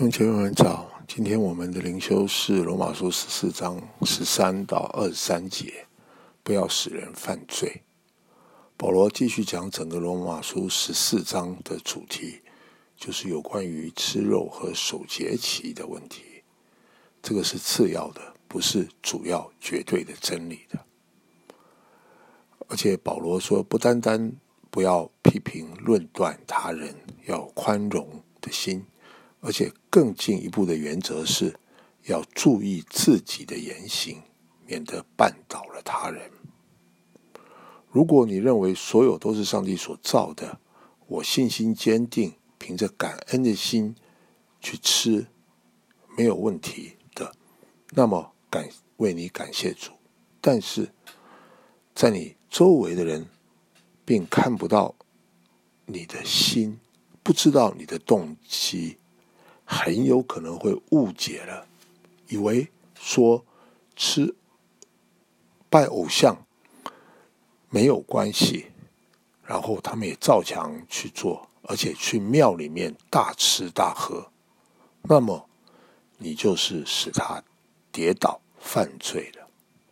兄姐妹们早，今天我们的灵修是罗马书14章13到23节，不要使人犯罪。保罗继续讲整个罗马书14章的主题，就是有关于吃肉和守节期的问题。这个是次要的，不是主要绝对的真理的。而且保罗说，不单单不要批评论断他人，要宽容的心，而且更进一步的原则是要注意自己的言行，免得绊倒了他人。如果你认为所有都是上帝所造的，我信心坚定，凭着感恩的心去吃，没有问题的，那么为你感谢主。但是在你周围的人并看不到你的心，不知道你的动机，很有可能会误解了，以为说吃拜偶像没有关系，然后他们也照常去做，而且去庙里面大吃大喝，那么你就是使他跌倒犯罪了。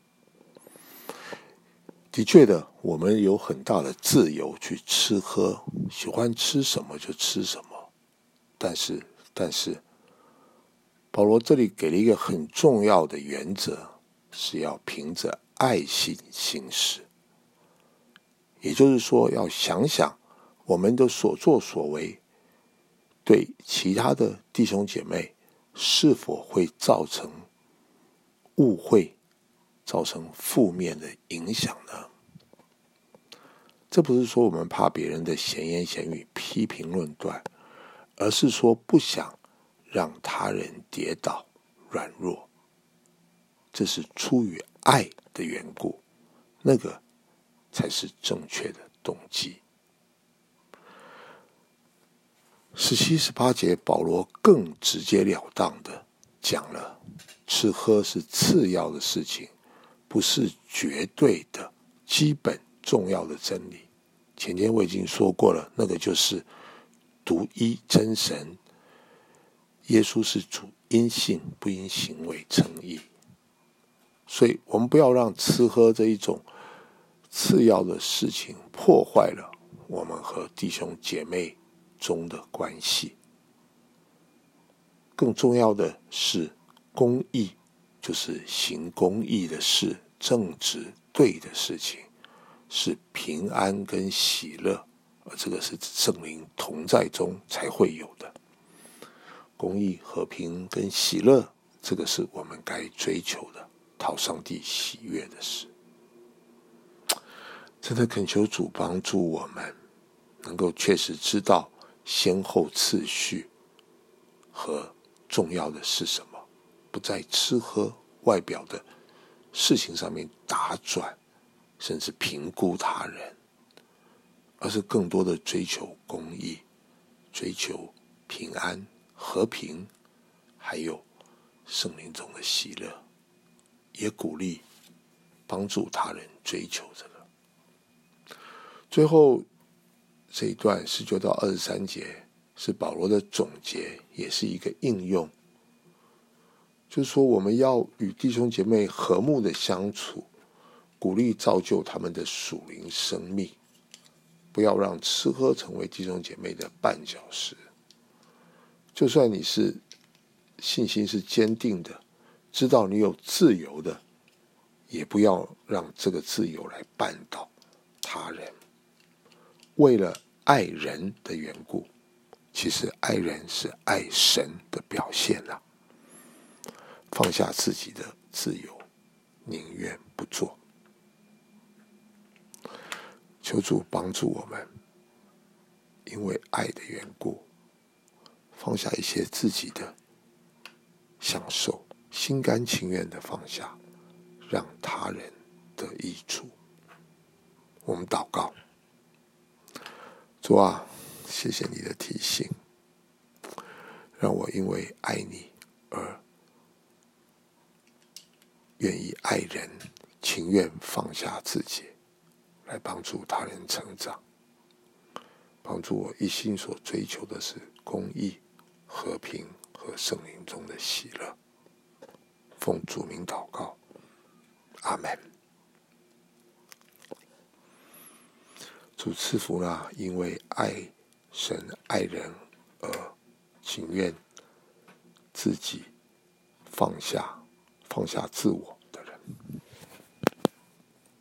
的确的，我们有很大的自由去吃喝，喜欢吃什么就吃什么，但是保罗这里给了一个很重要的原则，是要凭着爱心行事。也就是说，要想想我们的所作所为对其他的弟兄姐妹是否会造成误会，造成负面的影响呢？这不是说我们怕别人的闲言闲语批评论断，而是说不想让他人跌倒软弱，这是出于爱的缘故，那个才是正确的动机。17、18节保罗更直截了当的讲了，吃喝是次要的事情，不是绝对的基本重要的真理。前天我已经说过了，那个就是独一真神，耶稣是主，因信不因行为称义。所以我们不要让吃喝这一种次要的事情破坏了我们和弟兄姐妹中的关系。更重要的是公义，就是行公义的事，正直对的事情，是平安跟喜乐，而这个是圣灵同在中才会有的。公义、和平跟喜乐，这个是我们该追求的，讨上帝喜悦的事。真的恳求主帮助我们能够确实知道先后次序和重要的是什么，不在吃喝外表的事情上面打转，甚至评估他人，而是更多的追求公义，追求平安、和平，还有圣灵中的喜乐，也鼓励帮助他人追求这个。最后这一段19到23节是保罗的总结，也是一个应用，就是说我们要与弟兄姐妹和睦的相处，鼓励造就他们的属灵生命，不要让吃喝成为弟兄姐妹的绊脚石。就算你是信心是坚定的，知道你有自由的，也不要让这个自由来绊倒他人。为了爱人的缘故，其实爱人是爱神的表现啊。放下自己的自由，宁愿不做。求主帮助我们，因为爱的缘故，放下一些自己的享受，心甘情愿的放下，让他人得益处。我们祷告。主啊，谢谢你的提醒，让我因为爱你而愿意爱人，情愿放下自己，来帮助他人成长，帮助我一心所追求的是公义、和平和和圣灵中的喜乐。奉主名祷告，阿们。主赐福因为爱神爱人而情愿自己放下自我，